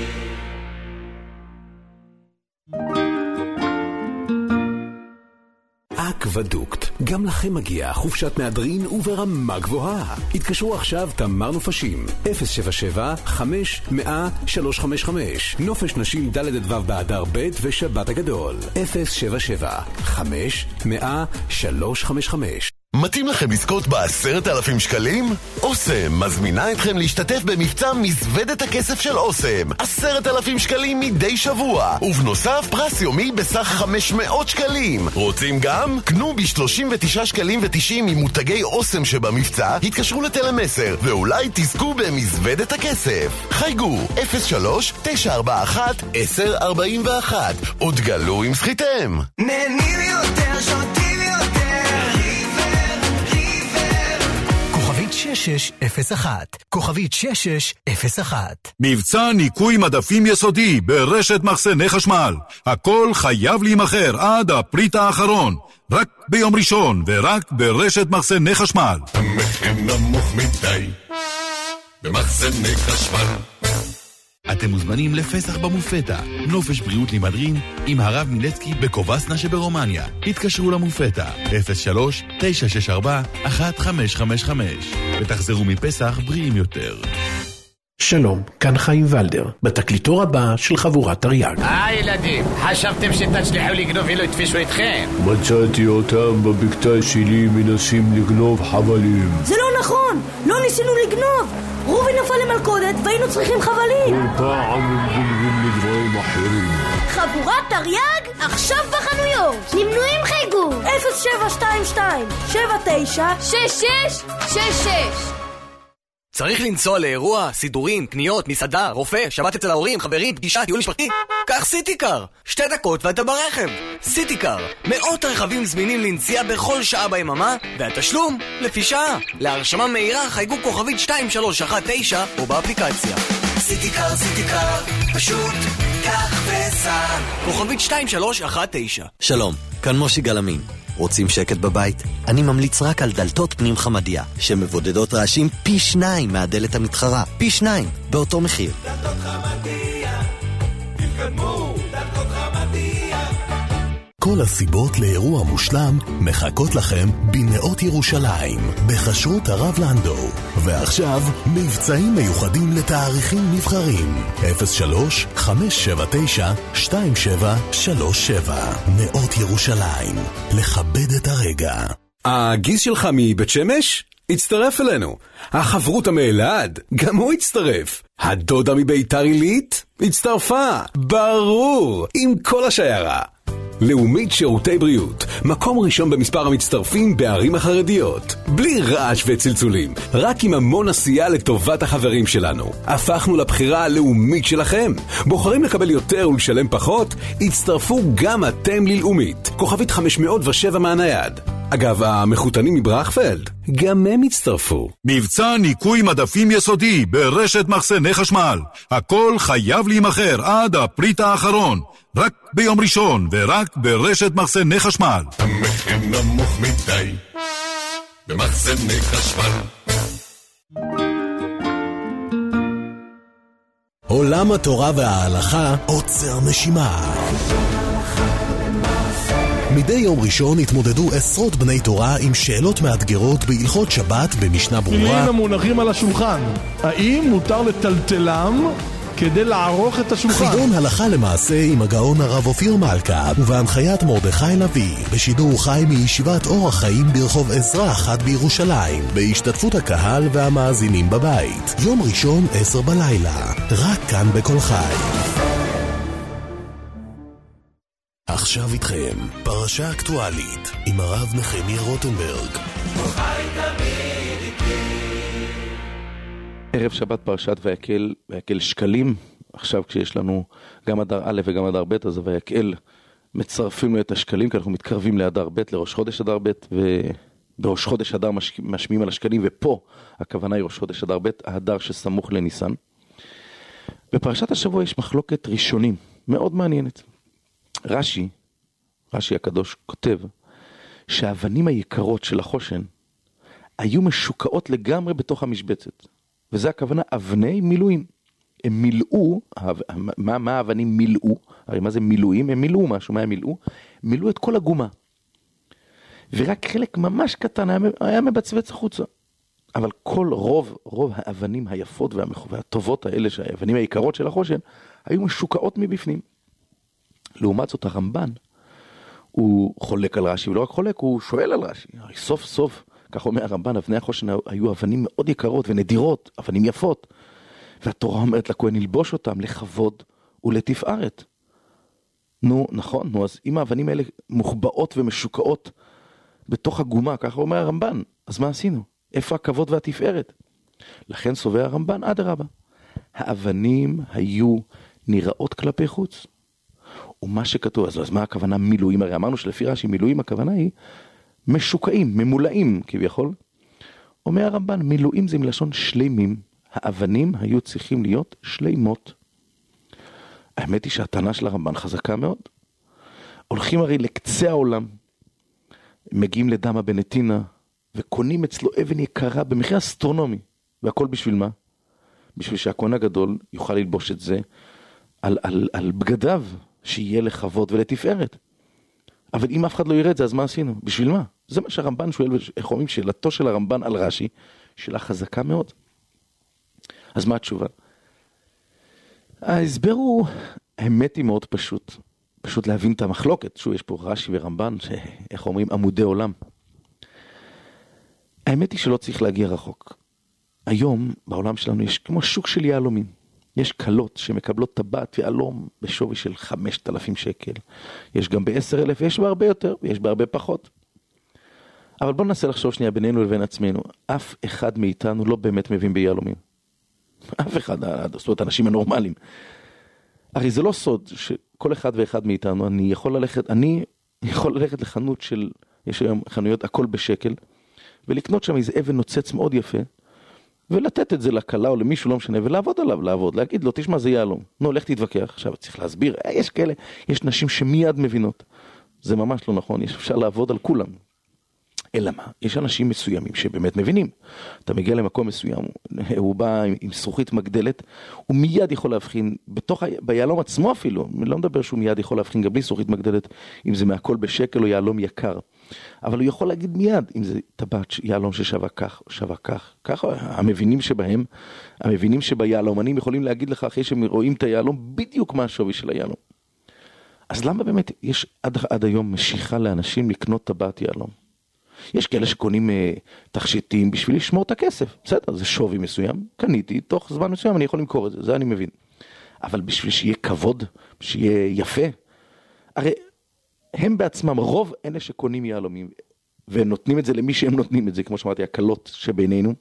אקוודוקט, גם לכם מגיע חופשת מהדרין וברמה גבוהה. התקשרו עכשיו תמר נופשים, 077-500-355, נופש נשים ד' ו' באדר ב' ושבת הגדול, 077-500-355. מתאים לכם לזכות ב10,000 שקלים? אוסם מזמינה אתכם להשתתף במבצע מזוודת הכסף של אוסם. 10,000 שקלים מדי שבוע, ובנוסף פרס יומי בסך 500 שקלים. רוצים גם? קנו ב39 שקלים ו90 ממותגי אוסם שבמבצע, התקשרו לטלמסר, ואולי תזכו במזוודת הכסף. חייגו 03-941-1041, עוד גלו עם זכיתם. נהנים יותר, שותים יותר. 6601, כוכבית 6601. מבצע ניקוי מדפים יסודי ברשת מחסני חשמל. הכל חייב להימחר עד הפריט האחרון. רק ביום ראשון ורק ברשת מחסני חשמל. המחיר נמוך מדי במחסני חשמל. אתם מוזמנים לפסח במופתה, נופש בריאות למדרין עם הרב מילצקי בקובסנה שברומניה. התקשרו למופתה 03-964-1555 ותחזרו מפסח בריאים יותר. שלום, כאן חיים ולדר, בתקליטור הבא של חבורת תרי"ג. ילדים, חשבתם שתצליחו לגנוב ולא יתפסו אתכם? מצאתי אותם בבקתה שלי מנסים לגנוב חבלים. זה לא נכון, לא ניסינו לגנוב. רובי נפל למלכודת והיינו צריכים חבלים. כל פעם הם גונבים לדברים אחרים. חבורת תרי"ג עכשיו בחנויות. נמנועים חייגו 0722-79-6666. צריך לנסוע לאירוע, סידורים, קניות, מסעדה, רופא, שבת אצל ההורים, חברים, פגישה, טיול משפחתי? קח סיטיקר! 2 דקות ואתה ברכב. סיטיקר, מאות רכבים זמינים לנסיעה בכל שעה ביממה, והתשלום לפי שעה. להרשמה מהירה חייגו כוכבית 2319 או באפליקציה. סיטיקר, סיטיקר, פשוט קח וסע. כוכבית 2319. שלום, כאן מושי גלמין. רוצים שקט בבית? אני ממליץ רק על דלתות פנים חמדיה, שמבודדות רעשים פי 2 מהדלת המתחרה. פי 2, באותו מחיר. דלתות חמדיה, תתקדמו, דלתות חמדיה. כל הסיבות לאירוע מושלם מחכות לכם בנאות ירושלים, בחשרות הרב לנדו. ועכשיו, מבצעים מיוחדים לתאריכים נבחרים. 03-579-2737. נאות ירושלים. לכבד את הרגע. הגיס שלך מבית שמש? הצטרף אלינו. החברות המאלעד, גם הוא הצטרף. הדודה מביתר עילית? הצטרפה. ברור, עם כל השיירה. לאומית שירותי בריאות, מקום ראשון במספר המצטרפים בערים החרדיות. בלי רעש וצלצולים, רק עם המון עשייה לטובת החברים שלנו. הפכנו לבחירה הלאומית שלכם. בוחרים לקבל יותר ולשלם פחות? הצטרפו גם אתם ללאומית. כוכבית 507 מהנייד. אגב, המחותנים מברכפלד, גם הם הצטרפו. מבצע ניקוי מדפים יסודי ברשת מחסני חשמל. הכל חייב להימחר עד הפריט האחרון. רק ביום ראשון ורק ברשת מחסני חשמל. המחיר נמוך מדי במחסני חשמל. עולם התורה וההלכה עוצר נשימה. מדי יום ראשון התמודדו עשרות בני תורה עם שאלות מאתגרות בהלכות שבת במשנה ברורה. מילים המונחים על השולחן, האם מותר לטלטלם כדי לערוך את השולחן? חידון הלכה למעשה עם הגאון הרב אופיר מלכה ובהנחיית מרדכי לוי, בשידור חי מישיבת אור החיים ברחוב עזרא 1 בירושלים, בהשתתפות הקהל והמאזינים בבית. יום ראשון 10 בלילה, רק כאן בכל חי. עכשיו איתכם, פרשה אקטואלית עם הרב נחמיה רוטנברג. ערב שבת פרשת ויקל שקלים, עכשיו כשיש לנו גם אדר א' וגם אדר ב', אז ויקל מצרפים לו את השקלים, כי אנחנו מתקרבים לאדר ב', לראש חודש אדר ב', ובראש חודש אדר משמיעים על השקלים, ופה הכוונה היא ראש חודש אדר ב', האדר שסמוך לניסן. בפרשת השבוע יש מחלוקת ראשונים, מאוד מעניינת. רש"י הקדוש כותב, שהאבנים היקרות של החושן, היו משוקעות לגמרי בתוך המשבצת. וזה הכוונה אבני מילואים. הם מילאו, מה האבנים מילאו? הרי מה זה מילואים? הם מילאו משהו, מה הם מילאו? מילאו את כל הגומה. ורק חלק ממש קטן היה מבצבץ החוצה. אבל רוב האבנים היפות והטובות האלה, האבנים היקרות של החושן, היו משוקעות מבפנים. לעומת זאת הרמב"ן, הוא חולק על רש"י, ולא רק חולק, הוא שואל על רש"י. הרי סוף סוף, כך אומר הרמב"ן, אבני החושן היו אבנים מאוד יקרות ונדירות, אבנים יפות. והתורה אומרת לכהן ללבוש אותם לכבוד ולתפארת. נכון, אז אם האבנים האלה מוחבאות ומשוקעות בתוך הגומה, ככה אומר הרמב"ן, אז מה עשינו? איפה הכבוד והתפארת? לכן סובר הרמב"ן, אדרבה. האבנים היו נראות כלפי חוץ. ומה שכתוב, אז מה הכוונה מילואים? הרי אמרנו שלפי רש"י מילואים הכוונה היא משוקעים, ממולאים כביכול. אומר הרמב"ן, מילואים זה מלשון שלימים. האבנים היו צריכים להיות שלימות. האמת היא שהטענה של הרמב"ן חזקה מאוד. הולכים הרי לקצה העולם, מגיעים לדמה בנתינה, וקונים אצלו אבן יקרה במחיר אסטרונומי. והכל בשביל מה? בשביל שהכהן הגדול יוכל ללבוש את זה על בגדיו, שיהיה לכבוד ולתפארת. אבל אם אף אחד לא יראה את זה, אז מה עשינו? בשביל מה? זה מה שהרמב"ן שואל, איך אומרים, שאלתו של הרמב"ן על רש"י, שאלה חזקה מאוד. אז מה התשובה? ההסבר הוא, האמת היא מאוד פשוט להבין את המחלוקת. שוב, יש פה רש"י ורמב"ן, איך אומרים, עמודי עולם. האמת היא שלא צריך להגיע רחוק. היום בעולם שלנו יש כמו שוק של יהלומים. יש קלות שמקבלות טבעת ויהלום בשווי של 5,000 שקל. יש גם ב10,000, יש בה הרבה יותר, ויש בה הרבה פחות. אבל בואו ננסה לחשוב שנייה בינינו לבין עצמנו. אף אחד מאיתנו לא באמת מבין ביהלומים. אף אחד, זאת אומרת, האנשים הנורמליים. הרי זה לא סוד שכל אחד ואחד מאיתנו, אני יכול ללכת לחנות של, יש היום חנויות הכל בשקל, ולקנות שם איזה אבן נוצץ מאוד יפה, ולתת את זה לקלה או למישהו, לא משנה, ולעבוד עליו, להגיד לו, תשמע, זה יהלום. לך תתווכח. עכשיו, צריך להסביר, יש כאלה, יש נשים שמיד מבינות. זה ממש לא נכון, אפשר לעבוד על כולם. אלא מה? יש אנשים מסוימים שבאמת מבינים. אתה מגיע למקום מסוים, הוא בא עם זכוכית מגדלת, הוא מיד יכול להבחין, ביהלום עצמו אפילו, אני לא מדבר שהוא מיד יכול להבחין גם בלי זכוכית מגדלת, אם זה מהכל בשקל או יהלום יקר. אבל הוא יכול להגיד מיד, אם זה טבעת יהלום ששווה כך, שווה כך. ככה המבינים שביהלומנים יכולים להגיד לך אחרי שהם רואים את היהלום, בדיוק מה השווי של היהלום. אז למה באמת יש עד היום משיכה לאנשים לקנות טבעת יהלום? יש כאלה שקונים תכשיטים בשביל לשמור את הכסף. בסדר, זה שווי מסוים. קניתי, תוך זמן מסוים אני יכול למכור את זה. זה אני מבין. אבל בשביל שיהיה כבוד, שיהיה יפה. הרי הם בעצמם, רוב אלה שקונים יהלומים, ונותנים את זה למי שהם נותנים את זה, כמו שאמרתי, הקלות שבינינו,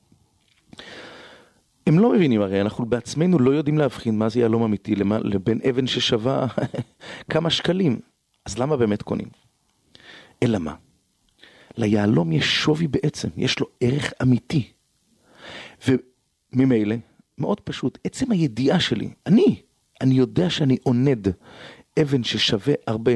הם לא מבינים הרי, אנחנו בעצמנו לא יודעים להבחין מה זה יהלום אמיתי, לבין אבן ששווה כמה שקלים. אז למה באמת קונים? אלא מה? ליהלום יש שווי בעצם, יש לו ערך אמיתי. וממילא, מאוד פשוט, עצם הידיעה שלי, אני יודע שאני עונד אבן ששווה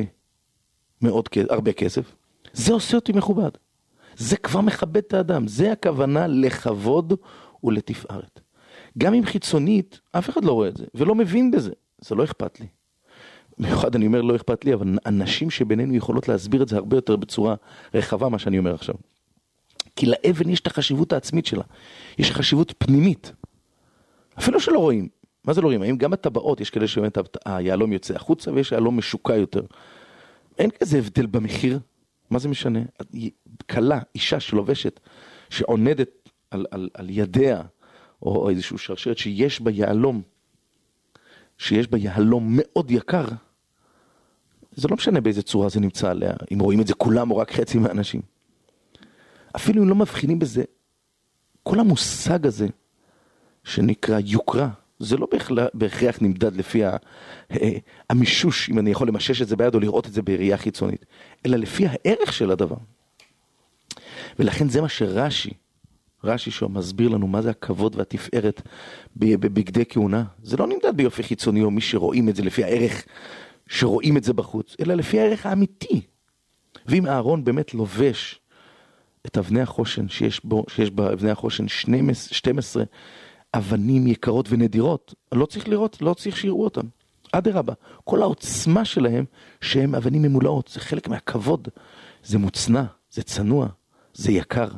הרבה כסף, זה עושה אותי מכובד. זה כבר מכבד את האדם, זה הכוונה לכבוד ולתפארת. גם אם חיצונית, אף אחד לא רואה את זה, ולא מבין בזה, זה לא אכפת לי. במיוחד אני אומר לא אכפת לי, אבל אנשים שבינינו יכולות להסביר את זה הרבה יותר בצורה רחבה מה שאני אומר עכשיו. כי לאבן יש את החשיבות העצמית שלה. יש חשיבות פנימית. אפילו שלא רואים. מה זה לא רואים? האם גם הטבעות, יש כאלה שבאמת היהלום יוצא החוצה, ויש יהלום משוקע יותר. אין כזה הבדל במחיר. מה זה משנה? קלה, אישה שלובשת, שעונדת על ידיה, או איזשהו שרשרת שיש בה יהלום מאוד יקר, זה לא משנה באיזה צורה זה נמצא עליה, אם רואים את זה כולם או רק חצי מהאנשים. אפילו אם לא מבחינים בזה, כל המושג הזה שנקרא יוקרה, זה לא בהכרח נמדד לפי המישוש, אם אני יכול למשש את זה ביד או לראות את זה בראייה חיצונית, אלא לפי הערך של הדבר. ולכן זה מה רש"י שהוא מסביר לנו מה זה הכבוד והתפארת בבגדי כהונה. זה לא נמדד ביופי חיצוני או מי שרואים את זה לפי הערך שרואים את זה בחוץ, אלא לפי הערך האמיתי. ואם אהרון באמת לובש את אבני החושן שיש באבני החושן 12 אבנים יקרות ונדירות, לא צריך לראות, לא צריך שיראו אותם. אדרבה, כל העוצמה שלהם שהם אבנים ממולאות, זה חלק מהכבוד, זה מוצנע, זה צנוע, זה יקר.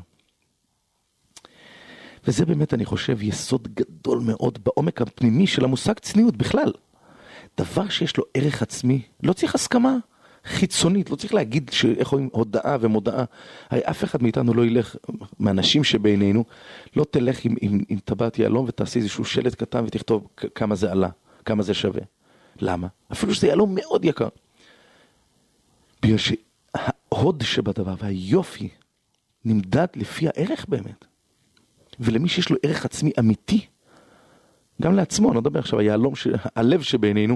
וזה באמת, אני חושב, יסוד גדול מאוד בעומק הפנימי של המושג צניעות בכלל. דבר שיש לו ערך עצמי, לא צריך הסכמה חיצונית, לא צריך להגיד איך רואים הודעה ומודעה. הרי אף אחד מאיתנו לא ילך, מהאנשים שבינינו, לא תלך עם טבעת יהלום ותעשי איזשהו שלט קטן ותכתוב כמה זה עלה, כמה זה שווה. למה? אפילו שזה יהלום מאוד יקר. בגלל שההוד שבדבר והיופי נמדד לפי הערך באמת. ולמי שיש לו ערך עצמי אמיתי, גם לעצמו, אני מדבר עכשיו, הלב שבינינו,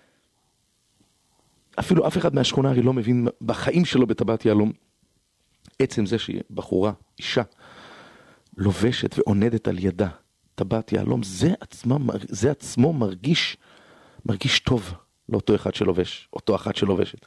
אפילו אף אחד מהשכונה הרי לא מבין בחיים שלו בטבעת יהלום, עצם זה שהיא בחורה, אישה, לובשת ועונדת על ידה טבעת יהלום, זה עצמו מרגיש טוב לאותו אחד שלובש, אותו אחת שלובשת.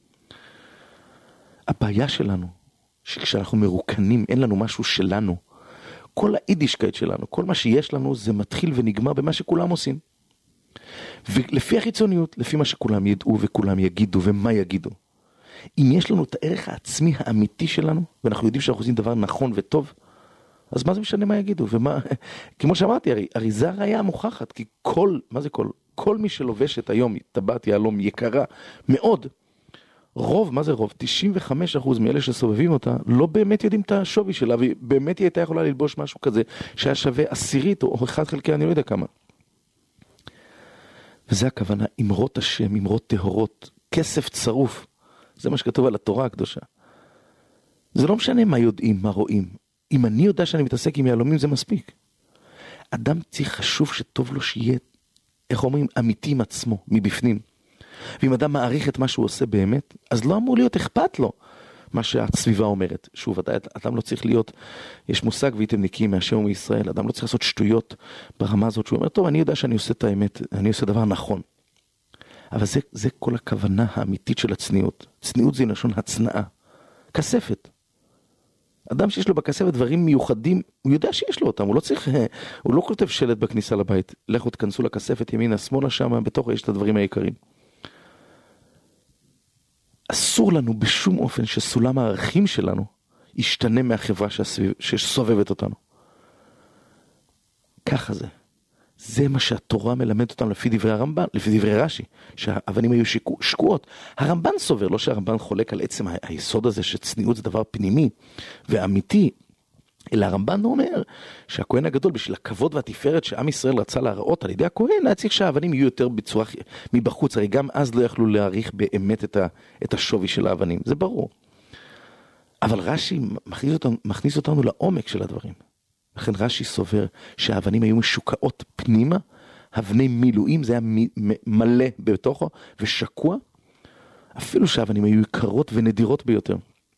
הבעיה שלנו, שכשאנחנו מרוקנים, אין לנו משהו שלנו, כל היידישקייט שלנו, כל מה שיש לנו זה מתחיל ונגמר במה שכולם עושים. ולפי החיצוניות, לפי מה שכולם ידעו וכולם יגידו ומה יגידו. אם יש לנו את הערך העצמי האמיתי שלנו, ואנחנו יודעים שאנחנו עושים דבר נכון וטוב, אז מה זה משנה מה יגידו? ומה, כמו שאמרתי, הרי זה הראיה המוכחת, כי כל מי שלובשת היום טבעת יהלום יקרה מאוד, מה זה רוב? 95% מאלה שסובבים אותה לא באמת יודעים את השווי שלה, ובאמת היא הייתה יכולה ללבוש משהו כזה שהיה שווה 10 או 1 חלקי אני לא יודע כמה. וזה הכוונה, אמרות השם, אמרות טהורות, כסף צרוף. זה מה שכתוב על התורה הקדושה. זה לא משנה מה יודעים, מה רואים. אם אני יודע שאני מתעסק עם יהלומים זה מספיק. אדם צריך חשוב שטוב לו שיהיה, איך אומרים, אמיתי עם עצמו, מבפנים. ואם אדם מעריך את מה שהוא עושה באמת, אז לא אמור להיות אכפת לו מה שהסביבה אומרת. שוב, אדם לא צריך להיות, יש מושג והייתם נקיים מהשם ומישראל, אדם לא צריך לעשות שטויות ברמה הזאת, שהוא אומר, טוב, אני יודע שאני עושה את האמת, אני עושה דבר נכון. אבל זה כל הכוונה האמיתית של הצניעות. צניעות זה לשון הצנעה. כספת. אדם שיש לו בכספת דברים מיוחדים, הוא יודע שיש לו אותם, הוא לא כותב שלט בכניסה לבית, לכו תכנסו לכספת ימינה, שמאלה שם, בתוך יש את הדברים העיקריים. אסור לנו בשום אופן שסולם הערכים שלנו ישתנה מהחברה שסובבת אותנו. ככה זה. זה מה שהתורה מלמדת אותנו לפי דברי הרמב"ן, לפי דברי רש"י, שהאבנים היו שקועות. הרמב"ן סובר, לא שהרמב"ן חולק על עצם היסוד הזה שצניעות זה דבר פנימי ואמיתי, אלא הרמב"ן אומר שהכהן הגדול בשביל הכבוד והתפארת שעם ישראל רצה להראות על ידי הכהן, היה צריך שהאבנים יהיו יותר בצורה מבחוץ, הרי גם אז לא יכלו להעריך באמת את השווי של האבנים, זה ברור. אבל רש"י מכניס אותנו לעומק של הדברים. לכן רש"י סובר שהאבנים היו משוקעות פנימה, אבני מילואים, זה היה מלא בתוכו ושקוע, אפילו שהאבנים היו יקרות ונדירות ביותר.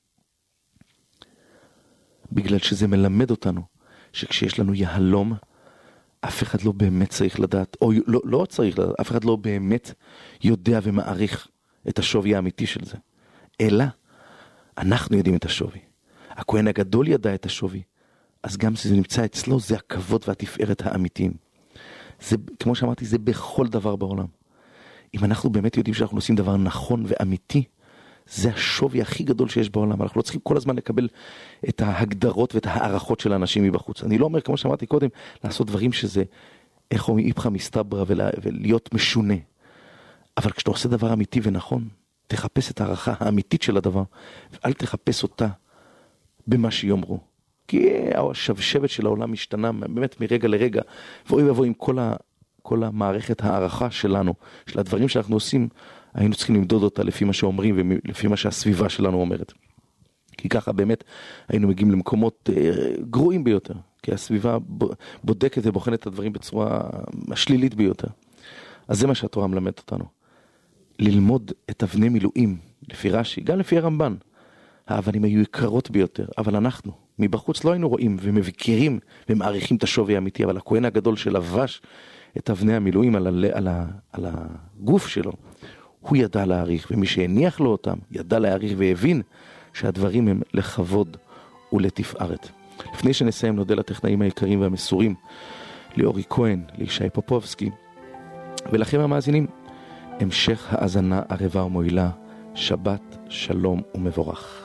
בגלל שזה מלמד אותנו שכשיש לנו יהלום, אף אחד לא באמת צריך לדעת, או לא צריך לדעת, אף אחד לא באמת יודע ומעריך את השווי האמיתי של זה. אלא, אנחנו יודעים את השווי. הכהן הגדול ידע את השווי, אז גם שזה נמצא אצלו, זה הכבוד והתפארת האמיתיים. זה, כמו שאמרתי, זה בכל דבר בעולם. אם אנחנו באמת יודעים שאנחנו עושים דבר נכון ואמיתי, זה השווי הכי גדול שיש בעולם. אנחנו לא צריכים כל הזמן לקבל את ההגדרות ואת הערכות של האנשים מבחוץ. אני לא אומר, כמו שאמרתי קודם, לעשות דברים שזה, איך אומרים, איפכא מסתברא ולהיות משונה. אבל כשאתה עושה דבר אמיתי ונכון, תחפש את הערכה האמיתית של הדבר, ואל תחפש אותה במה שיאמרו. כי השבשבת של העולם משתנה באמת מרגע לרגע, ואוי ובוא עם כל המערכת הערכה שלנו, של הדברים שאנחנו עושים, היינו צריכים למדוד אותה לפי מה שאומרים ולפי מה שהסביבה שלנו אומרת. כי ככה באמת היינו מגיעים למקומות גרועים ביותר. כי הסביבה בודקת ובוחנת את הדברים בצורה השלילית ביותר. אז זה מה שהתורה מלמדת אותנו. ללמוד את אבני מילואים, לפי רש"י, גם לפי הרמב"ן. האבנים היו יקרות ביותר, אבל אנחנו, מבחוץ לא היינו רואים ומבקרים ומעריכים את השווי האמיתי, אבל הכהן הגדול שלבש את אבני המילואים על הגוף שלו, הוא ידע להעריך, ומי שהניח לו אותם ידע להעריך והבין שהדברים הם לכבוד ולתפארת. לפני שנסיים נודה לטכנאים היקרים והמסורים, לאורי כהן, לישי פופובסקי, ולכם המאזינים, המשך האזנה ערבה ומועילה, שבת שלום ומבורך.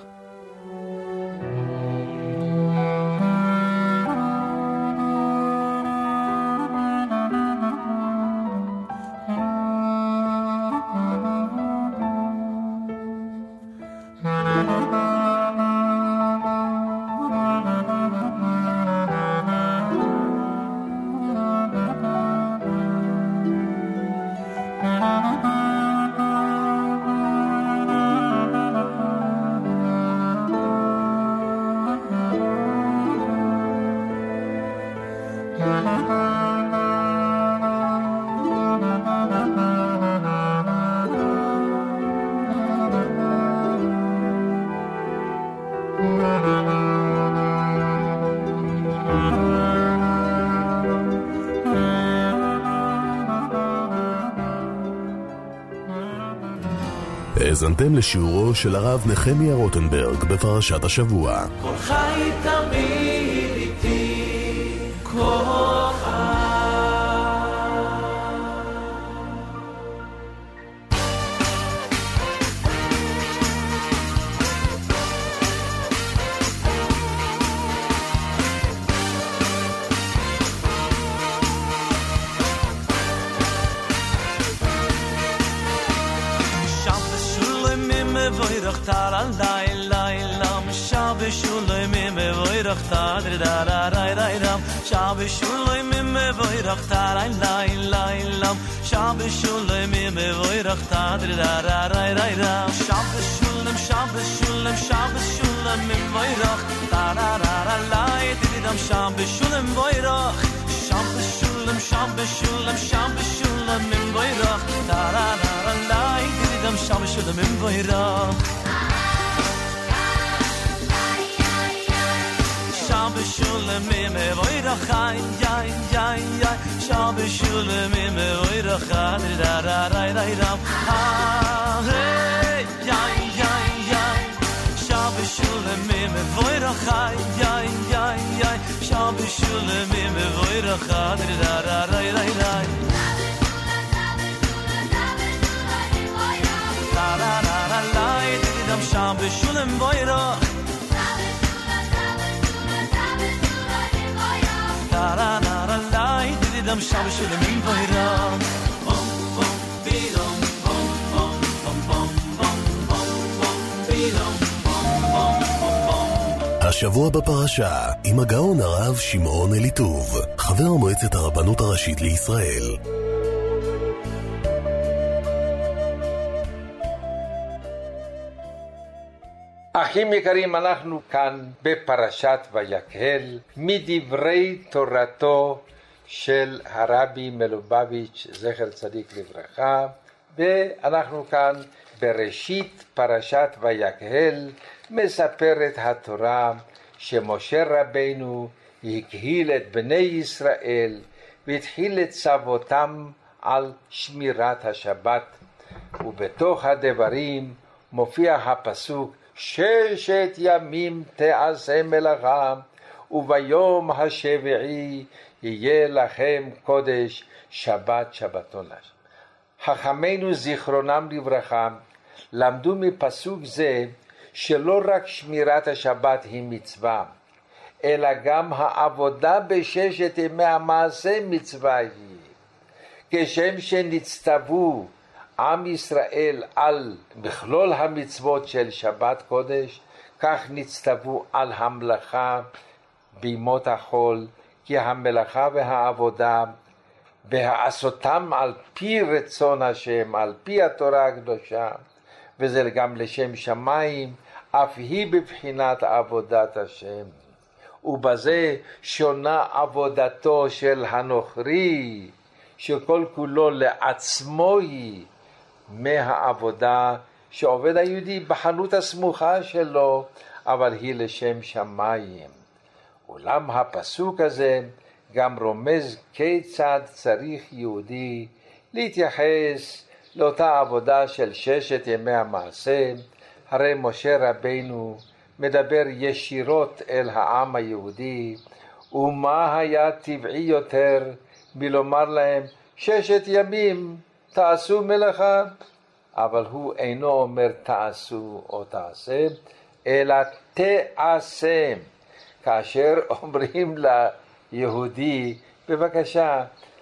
האזנתם לשיעורו של הרב נחמיה רוטנברג בפרשת השבוע. כל חי תמיד איתי, כל חי. Shabbos shulim mevoyrach taray lay lay lam Shabbos shulim mevoyrach taray lay lay lam Shabbos shulim mevoyrach taray lay didam Shabbos shulim mevoyrach Shabbos shulim mevoyrach taray lay didam Shabbos shulim mevoyrach Shabbos shulim mevoyrach ay ay ay ay Shabbos shulim mevoyrach taray lay lam hey ay ay ay Shabbos shulim mevoyrach ay ay ay ay Shabbos shulim mevoyrach taray lay lam taray lay didam Shabbos shulim mevoyrach taray didam Shabbos shulim mevoyrach bom bom bidom bom bom bom bom bom bom bidom bom bom bom. השבוע בפרשה עם הגאון הרב שמעון אליטוב, חבר מועצת הרבנות הראשית לישראל. אחים יקרים, אנחנו כאן בפרשת ויקהל מדברי תורתו של הרבי מלובביץ' זכר צדיק לברכה, ואנחנו כאן בראשית פרשת ויקהל. מספרת התורה שמשה רבינו הקהיל את בני ישראל והתחיל לצוותם על שמירת השבת, ובתוך הדברים מופיע הפסוק 6 ימים תעשה מלאכה וביום השביעי יהיה לכם קודש שבת שבתון. חכמינו זיכרונם לברכה למדו מפסוק זה שלא רק שמירת השבת היא מצווה, אלא גם העבודה בששת ימי המעשה מצווה היא. כשם שנצטוו עם ישראל על מכלול המצוות של שבת קודש, כך נצטוו על המלאכה בימות החול, כי המלאכה והעבודה והעשותם על פי רצון השם, על פי התורה הקדושה, וזה גם לשם שמיים, אף היא בבחינת עבודת השם. ובזה שונה עבודתו של הנוכרי, שכל כולו לעצמו היא, מהעבודה שעובד היהודי בחנות הסמוכה שלו, אבל היא לשם שמיים. אולם הפסוק הזה גם רומז כיצד צריך יהודי להתייחס לאותה עבודה של 6 ימי המעשה. הרי משה רבינו מדבר ישירות אל העם היהודי, ומה היה טבעי יותר מלומר להם 6 ימים תעשו מלאכה, אבל הוא אינו אומר תעשו או תעשה, אלא תעשה. כאשר אומרים ליהודי בבקשה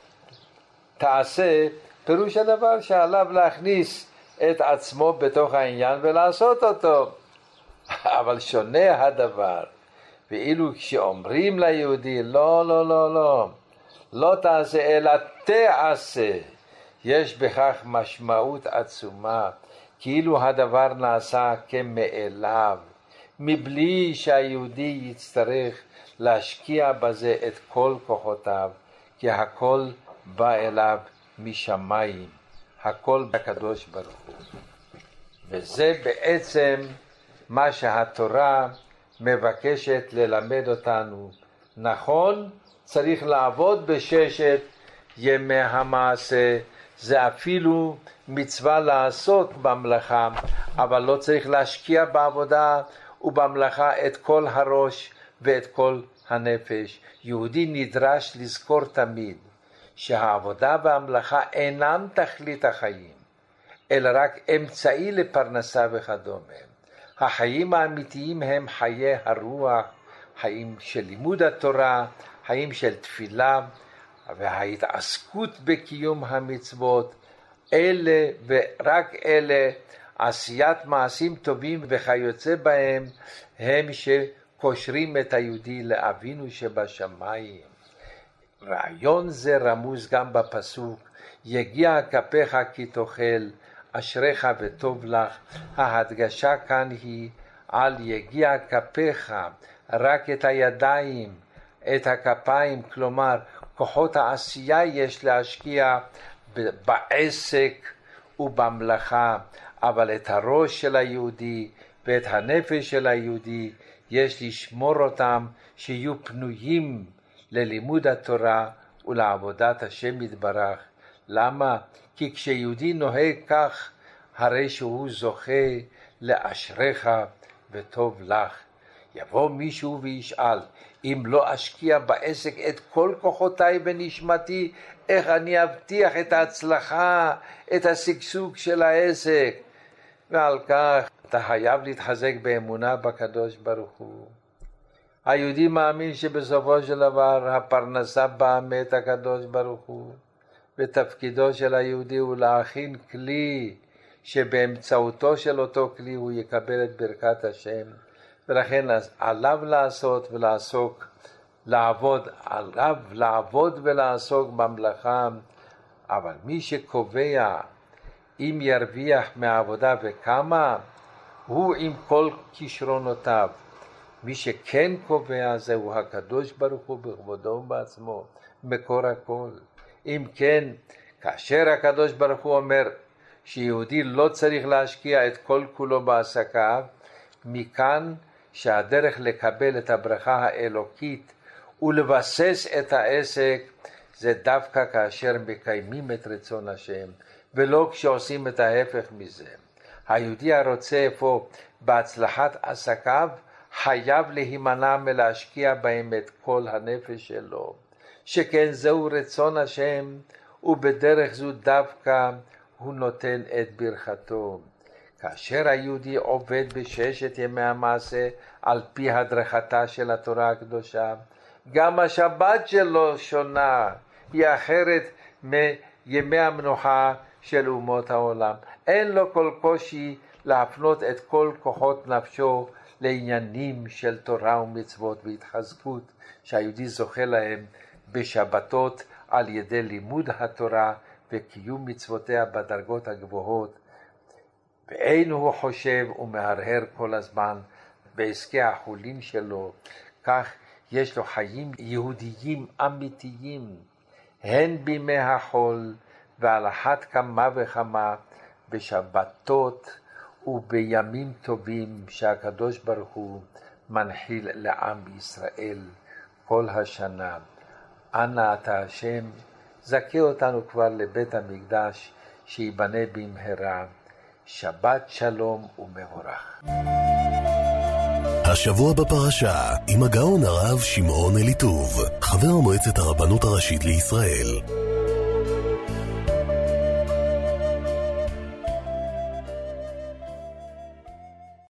תעשה, פירוש הדבר שעליו להכניס את עצמו בתוך העניין ולעשות אותו. אבל שונה הדבר, ואילו כשאומרים ליהודי לא לא לא לא לא תעשה אלא תעשה, יש בכך משמעות עצומה, כאילו הדבר נעשה כמאליו, מבלי שהיהודי יצטרך להשקיע בזה את כל כוחותיו, כי הכל בא אליו משמיים, הכל בקדוש ברוך הוא. וזה בעצם מה שהתורה מבקשת ללמד אותנו. נכון, צריך לעבוד ב6 ימי המעשה, זה אפילו מצווה לעשות במלאכה, אבל לא צריך להשקיע בעבודה ובמלאכה את כל הראש ואת כל הנפש. יהודי נדרש לזכור תמיד שהעבודה והמלאכה אינם תכלית החיים, אלא רק אמצעי לפרנסה וכדומה. החיים האמיתיים הם חיי הרוח, חיים של לימוד התורה, חיים של תפילה, וההתעסקות בקיום המצוות, אלה ורק אלה, עשיית מעשים טובים וכיוצא בהם, הם שקושרים את היהודי לאבינו שבשמיים. רעיון זה רמוז גם בפסוק, יגיע כפיך כי תאכל, אשריך וטוב לך. ההדגשה כאן היא על יגיע כפיך, רק את הידיים, את הכפיים, כלומר כוחות העשייה יש להשקיע בעסק ובמלאכה, אבל את הראש של היהודי ואת הנפש של היהודי יש לשמור אותם שיהיו פנויים ללימוד התורה ולעבודת השם יתברך. למה? כי כשיהודי נוהג כך, הרי שהוא זוכה לאשריך וטוב לך. יבוא מישהו וישאל, אם לא אשקיע בעסק את כל כוחותיי ונשמתי, איך אני אבטיח את ההצלחה, את השגשוג של העסק? ועל כך אתה חייב להתחזק באמונה בקדוש ברוך הוא. היהודי מאמין שבסופו של דבר הפרנסה באה מאת הקדוש ברוך הוא, ותפקידו של היהודי הוא להכין כלי שבאמצעותו של אותו כלי הוא יקבל את ברכת השם, ולכן עליו לעשות ולעסוק, עליו לעבוד ולעסוק במלאכה. אבל מי שקובע אם ירוויח מהעבודה וכמה, הוא עם כל כישרונותיו. מי שכן קובע זהו הקדוש ברוך הוא בכבודו ובעצמו, מקור הכל. אם כן, כאשר הקדוש ברוך הוא אומר שיהודי לא צריך להשקיע את כל כולו בעסקיו, מכאן שהדרך לקבל את הברכה האלוקית ולבסס את העסק זה דווקא כאשר מקיימים את רצון השם, ולא כשעושים את ההפך מזה. היהודי הרוצה אפוא בהצלחת עסקיו חייב להימנע מלהשקיע בהם את כל הנפש שלו, שכן זהו רצון השם, ובדרך זו דווקא הוא נותן את ברכתו. כאשר היהודי עובד ב6 ימי המעשה על פי הדרכתה של התורה הקדושה, גם השבת שלו שונה, היא אחרת מימי המנוחה של אומות העולם. אין לו כל קושי להפנות את כל כוחות נפשו לעניינים של תורה ומצוות והתחזקות שהיהודי זוכה להם בשבתות על ידי לימוד התורה וקיום מצוותיה בדרגות הגבוהות. ואין הוא חושב ומהרהר כל הזמן בעסקי החולין שלו, כך יש לו חיים יהודיים אמיתיים, הן בימי החול ועל אחת כמה וכמה בשבתות ובימים טובים שהקדוש ברוך הוא מנחיל לעם ישראל כל השנה. אנא אתה השם, זכה אותנו כבר לבית המקדש שיבנה במהרה. שבת שלום ומבורך. השבוע בפרשה עם הגאון הרב שמעון אליטוב, חבר מועצת הרבנות הראשית לישראל.